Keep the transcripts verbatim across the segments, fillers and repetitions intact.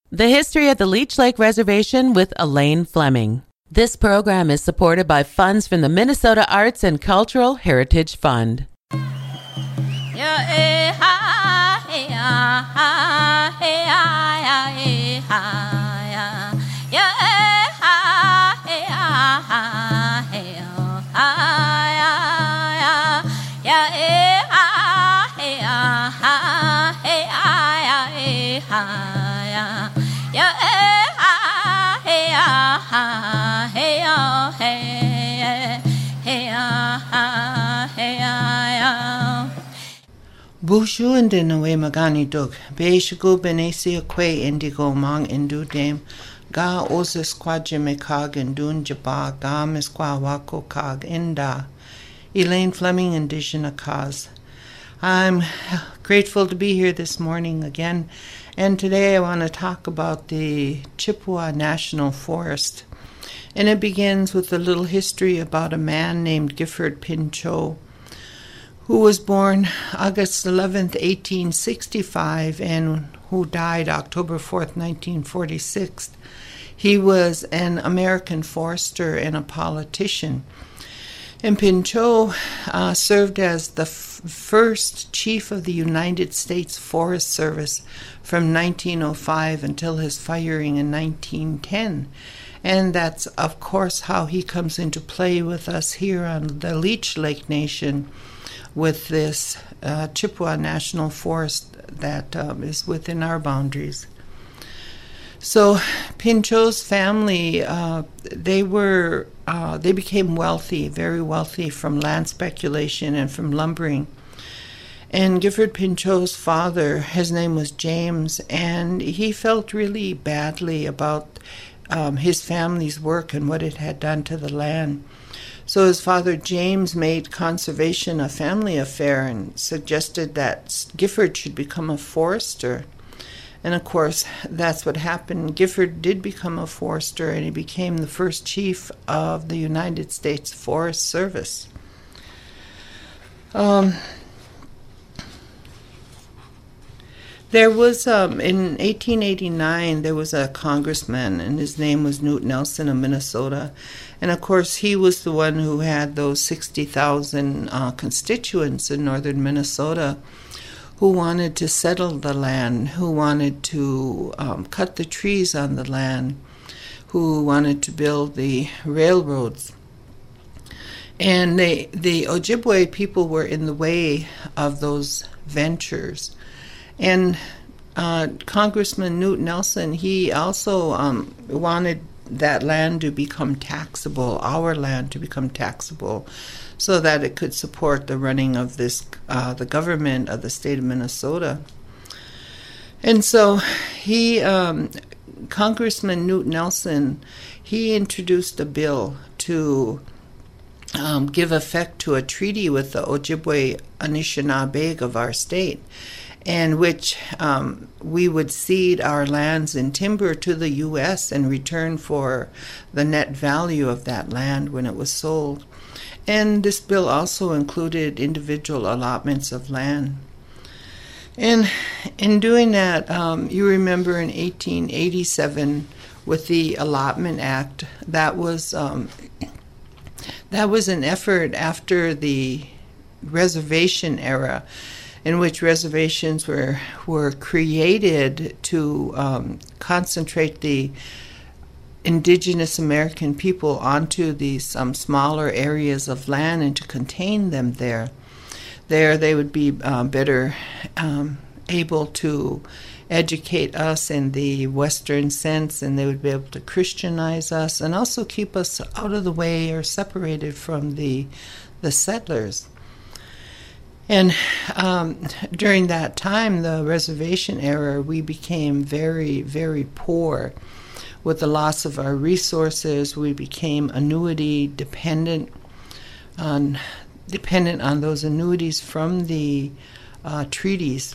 The History of the Leech Lake Reservation with Elaine Fleming. This program is supported by funds from the Minnesota Arts and Cultural Heritage Fund. Bushu and Dinawe Magani Dug, Beishagu Benesia Que Indigo Mang Indu Dame, Ga Osa Squadja Mekag and Dun Jaba, Ga Mesqua Wako Kag Inda, Elaine Fleming and Dishina Kaz. I'm grateful to be here this morning again, and today I want to talk about the Chippewa National Forest. And it begins with a little history about a man named Gifford Pinchot, who was born August eleventh, eighteen sixty-five, and who died October fourth, nineteen forty-six. He was an American forester and a politician. And Pinchot uh, served as the f- first chief of the United States Forest Service from nineteen oh five until his firing in nineteen ten. And that's, of course, how he comes into play with us here on the Leech Lake Nation, with this uh, Chippewa National Forest that um, is within our boundaries. So Pinchot's family, uh, they were, uh, they became wealthy, very wealthy from land speculation and from lumbering. And Gifford Pinchot's father, his name was James, and he felt really badly about um, his family's work and what it had done to the land. So his father, James, made conservation a family affair and suggested that Gifford should become a forester. And of course, that's what happened. Gifford did become a forester, and he became the first chief of the United States Forest Service. Um, there was, um, in eighteen eighty-nine, there was a congressman, and his name was Knute Nelson of Minnesota. And of course, he was the one who had those sixty thousand uh, constituents in northern Minnesota who wanted to settle the land, who wanted to um, cut the trees on the land, who wanted to build the railroads. And they, the Ojibwe people were in the way of those ventures. And uh, Congressman Knute Nelson, he also um, wanted that land to become taxable, our land to become taxable, so that it could support the running of this, uh, the government of the state of Minnesota. And so he, um, Congressman Knute Nelson, he introduced a bill to um, give effect to a treaty with the Ojibwe Anishinaabe of our state, in which um, we would cede our lands and timber to the U S in return for the net value of that land when it was sold. And this bill also included individual allotments of land. And in doing that, um, you remember in eighteen eighty-seven with the Allotment Act, that was um, that was an effort after the reservation era, in which reservations were were created to um, concentrate the indigenous American people onto these um, smaller areas of land and to contain them there. There they would be uh, better um, able to educate us in the Western sense, and they would be able to Christianize us and also keep us out of the way or separated from the the settlers. And um, during that time, the reservation era, we became very, very poor. With the loss of our resources, we became annuity dependent on dependent on those annuities from the uh, treaties.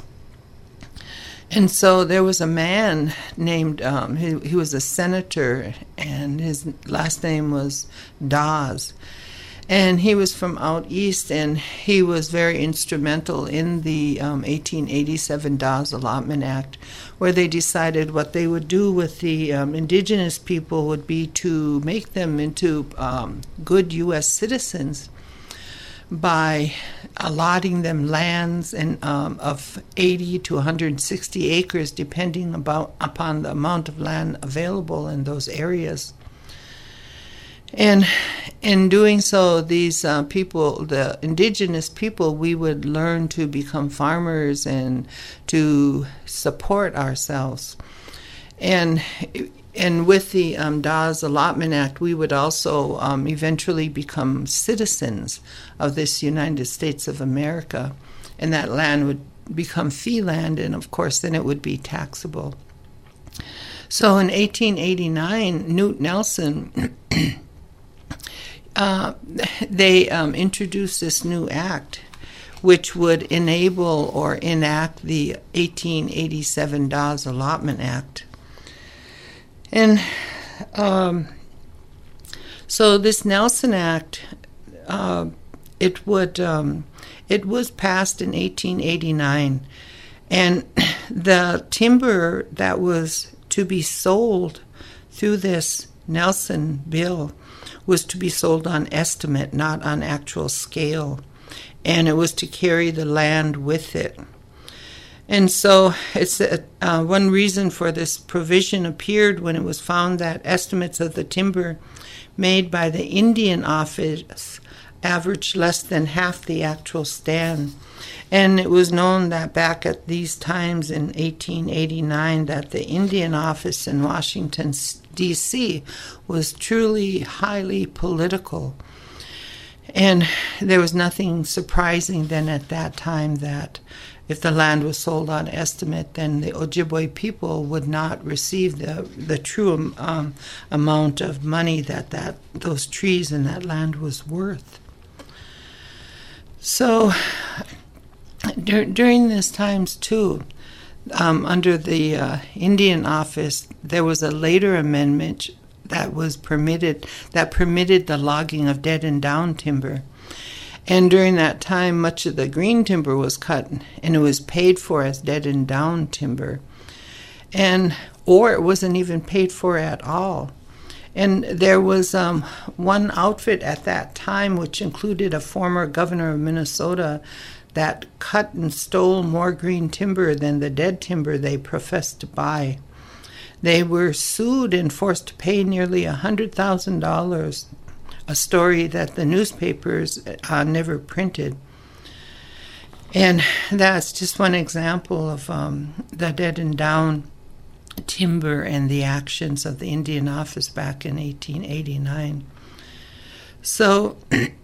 And so there was a man named, um, he, he was a senator, and his last name was Dawes. And he was from out east, and he was very instrumental in the um, eighteen eighty-seven Dawes Allotment Act, where they decided what they would do with the um, indigenous people would be to make them into um, good U S citizens by allotting them lands and um, of eighty to one hundred sixty acres, depending about upon the amount of land available in those areas. And in doing so, these uh, people, the indigenous people, we would learn to become farmers and to support ourselves. And and with the um, Dawes Allotment Act, we would also um, eventually become citizens of this United States of America, and that land would become fee land, and of course then it would be taxable. So in eighteen eighty-nine, Knute Nelson Uh, they um, introduced this new act, which would enable or enact the eighteen eighty-seven Dawes Allotment Act. And um, so this Nelson Act, uh, it would um, it was passed in eighteen eighty-nine, and the timber that was to be sold through this Nelson bill was to be sold on estimate, not on actual scale, and it was to carry the land with it. And so it's uh, uh, one reason for this provision appeared when it was found that estimates of the timber made by the Indian Office averaged less than half the actual stand. And it was known that back at these times in eighteen eighty-nine that the Indian Office in Washington, D C was truly highly political. And there was nothing surprising then at that time that if the land was sold on estimate, then the Ojibwe people would not receive the the true um, amount of money that, that those trees and that land was worth. So dur- during these times too, um, under the uh, Indian Office, there was a later amendment that was permitted that permitted the logging of dead and down timber. And during that time, much of the green timber was cut, and it was paid for as dead and down timber, and or it wasn't even paid for at all. And there was um, one outfit at that time, which included a former governor of Minnesota, that cut and stole more green timber than the dead timber they professed to buy. They were sued and forced to pay nearly one hundred thousand dollars, a story that the newspapers uh, never printed. And that's just one example of um, the dead and down timber and the actions of the Indian Office back in eighteen eighty-nine. So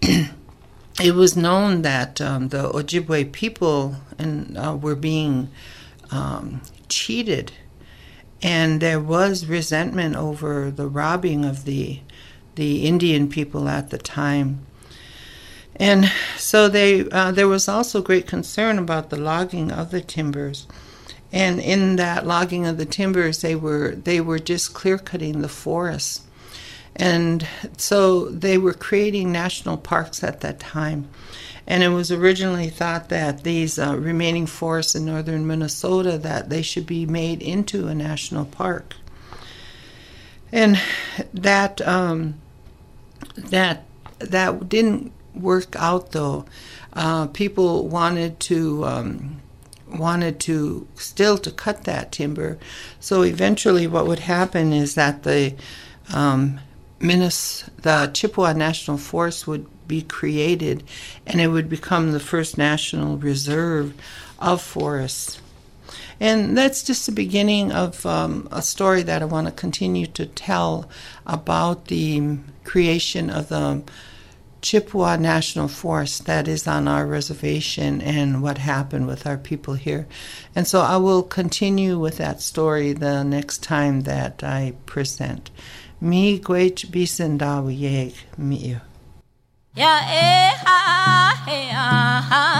it was known that um, the Ojibwe people and, uh, were being um, cheated, and there was resentment over the robbing of the the Indian people at the time. And so they uh, there was also great concern about the logging of the timbers. And in that logging of the timbers, they were they were just clear-cutting the forests. And so they were creating national parks at that time. And it was originally thought that these uh, remaining forests in northern Minnesota, that they should be made into a national park. And that um, that that didn't work out, though. Uh, people wanted to um, wanted to still to cut that timber. So eventually, what would happen is that the um, Minnes- the Chippewa National Forest would be created, and it would become the first national reserve of forests. And that's just the beginning of um, a story that I want to continue to tell about the creation of the Chippewa National Forest that is on our reservation and what happened with our people here. And so I will continue with that story the next time that I present. Mi gwech bisendaw yeg mi. Ya eh ha ha